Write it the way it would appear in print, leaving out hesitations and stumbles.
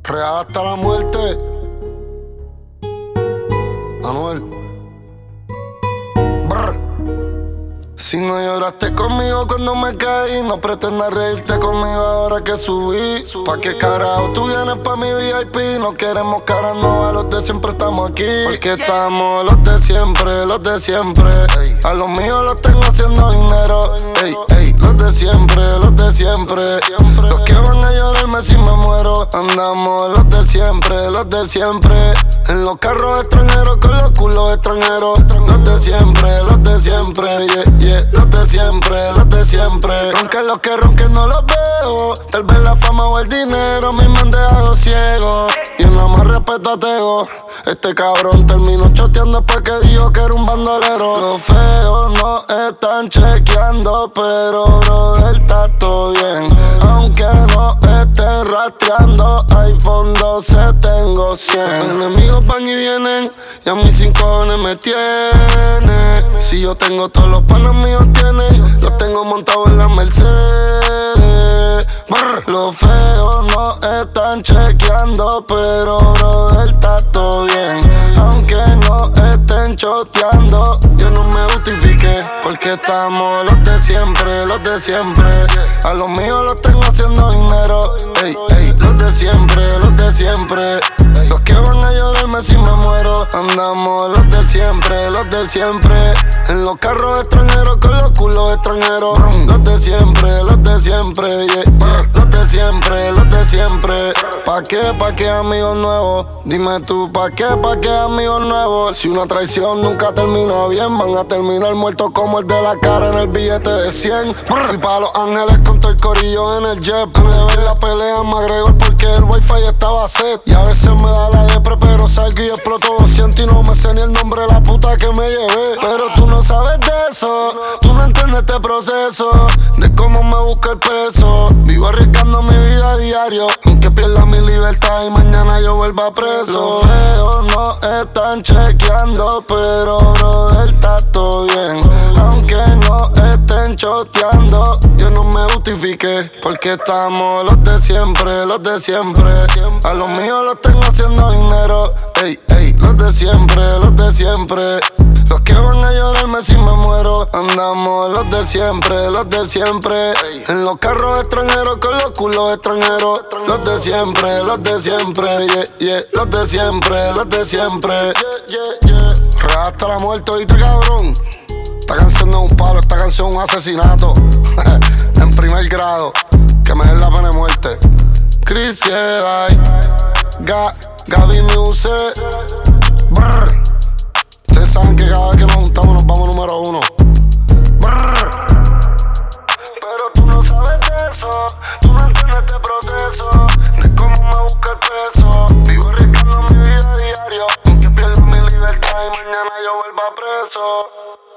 Real hasta la muerte. Anuel. Brr. Si no lloraste conmigo cuando me caí, no pretendas reírte conmigo ahora que subí. ¿Pa' qué carajo tú vienes pa' mi VIP? No queremos caras nuevas, los de siempre estamos aquí. Porque estamos los de siempre, los de siempre. A los míos los tengo haciendo dinero. Ey, ey, los de siempre, los de siempre. Los que van a llorarme si me muero. Andamos los de siempre, los de siempre. En los carros extranjeros con los culos extranjeros. Los de siempre, los de siempre, yeah, yeah. Los de siempre, los de siempre. Ronquen los que ronquen no los veo. Tal vez la fama o el dinero me han dejado ciego. Y nada más respeto a Tego. Este cabrón terminó choteando después que dijo que era un bandolero. Los feos no están chequeando, pero brother está todo bien. Aunque no estén rastreando, iPhone 12 tengo 100. Los enemigos van y vienen y a mis 5 cojones me tienen. Si yo tengo todos los panos míos tienen, los tengo montados en la Mercedes. Brr. Los feos no están chequeando, pero brother está todo bien. Aunque no estén choteando, yo no me justifique. Porque estamos los de siempre, los de siempre. A los míos los tengo haciendo dinero. Ey, ey, los de siempre, los de siempre. Los que van a llorarme si me muero. Andamos los de siempre, los de siempre. En los carros extranjeros con los culos extranjeros. Los de siempre, los de siempre, yeah, yeah. Los de siempre, los de siempre. ¿Pa' qué amigos nuevos? Dime tú, ¿pa' qué amigos nuevos? Si una traición nunca termina bien, van a terminar muertos como el de la cara en el billete de 100. Fui pa' Los Ángeles con todo el corillo en el jet. Pude ver la pelea en McGregor porque el wifi estaba set. Y a veces me da la depre, pero salgo y exploto 200 y no me sé ni el nombre de la puta que me llevé. Pero tú no sabes de eso, tú no entiendes este proceso de cómo me busca el peso. Vivo arriesgando mi vida a diario, aunque pierda mi libertad y mañana yo vuelva preso. Los feos no están chequeando, pero brother está todo bien. Aunque no estén choteando, yo no me justifique. Porque estamos los de siempre, los de siempre. A los míos los tengo haciendo dinero. Ey, ey, los de siempre, los de siempre. Los que van a llorarme si me muero. Andamos los de siempre, los de siempre. En los carros extranjeros con los culos extranjeros. Los de siempre, yeah, yeah. Los de siempre, los de siempre, yeah, yeah. Real hasta la muerte, ¿oíste, cabrón? Esta canción no es un palo, esta canción es un asesinato. En primer grado, que me den la pena de muerte. Chris Jedi, Gaby Music. Brr. Ustedes saben que cada vez que nos juntamos nos vamos número 1. Brr. Pero tú no sabes de eso, tú no entiendes este proceso de cómo me busca el peso. Vivo arriesgando mi vida a diario, aunque pierda mi libertad y mañana yo vuelva preso.